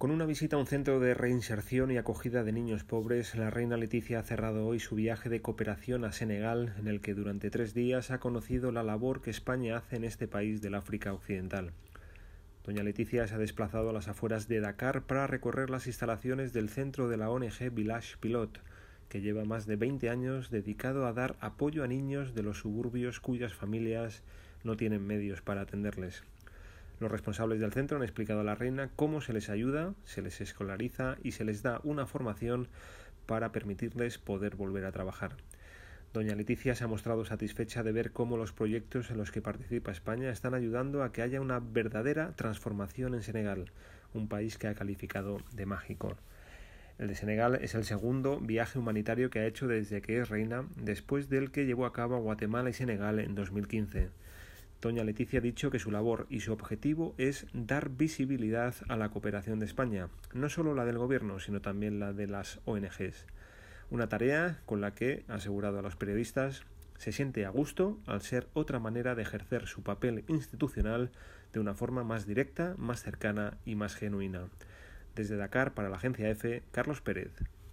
Con una visita a un centro de reinserción y acogida de niños pobres, la reina Letizia ha cerrado hoy su viaje de cooperación a Senegal, en el que durante 3 días ha conocido la labor que España hace en este país del África Occidental. Doña Letizia se ha desplazado a las afueras de Dakar para recorrer las instalaciones del centro de la ONG Village Pilot, que lleva más de 20 años dedicado a dar apoyo a niños de los suburbios cuyas familias no tienen medios para atenderles. Los responsables del centro han explicado a la reina cómo se les ayuda, se les escolariza y se les da una formación para permitirles poder volver a trabajar. Doña Letizia se ha mostrado satisfecha de ver cómo los proyectos en los que participa España están ayudando a que haya una verdadera transformación en Senegal, un país que ha calificado de mágico. El de Senegal es el segundo viaje humanitario que ha hecho desde que es reina, después del que llevó a cabo a Guatemala y Senegal en 2015. Doña Letizia ha dicho que su labor y su objetivo es dar visibilidad a la cooperación de España, no solo la del gobierno, sino también la de las ONGs. Una tarea con la que, ha asegurado a los periodistas, se siente a gusto al ser otra manera de ejercer su papel institucional de una forma más directa, más cercana y más genuina. Desde Dakar, para la Agencia EFE, Carlos Pérez.